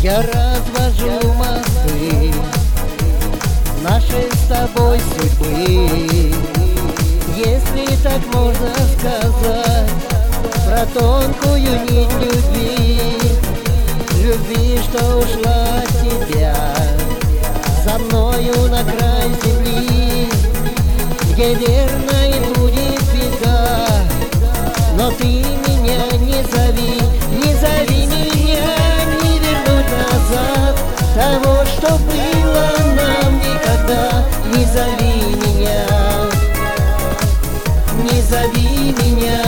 Я развожу мосты нашей с тобой судьбы, если так можно сказать, про тонкую нить любви. Любви, что ушла от тебя за мною на край земли, где верно и будет беда. Но ты меня не зови, не зови меня, не вернуть назад того, что было нам никогда. Не зови меня, не зови меня,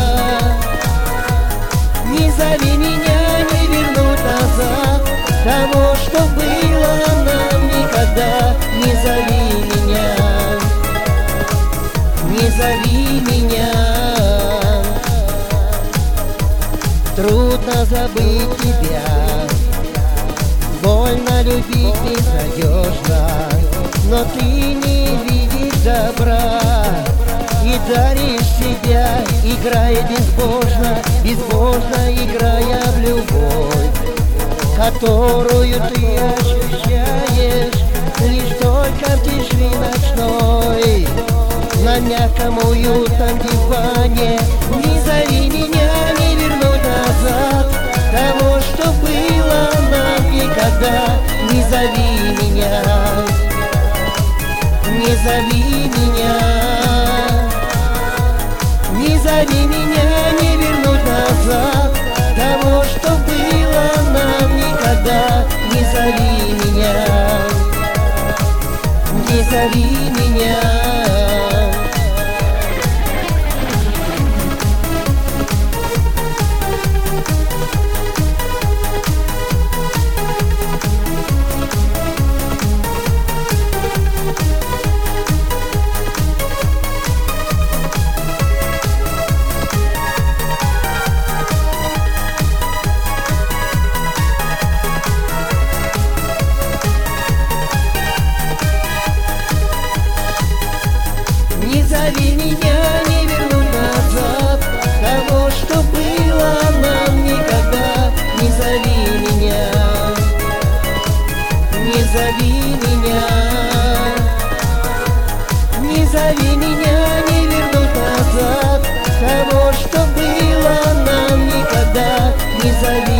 не зови меня, не вернуть назад того, что было нам никогда. Не зови меня, не зови меня. Трудно забыть тебя, больно любить безнадежно, но ты не видишь добра и даришь себя, играя безбожно, безбожно играя в любовь, которую ты ощущаешь лишь только в тиши ночной, на мягком уютном диване. Не зови меня, не вернуть назад того, что было нам никогда. Не зови меня, не зови меня, не зови меня, не вернуть назад того, что было нам никогда. Не зови меня, не зови меня. Не зови меня, не вернуть назад того, что было нам никогда. Не зови меня, не зови меня, не зови меня, не вернуть назад того, что было нам никогда. Не зови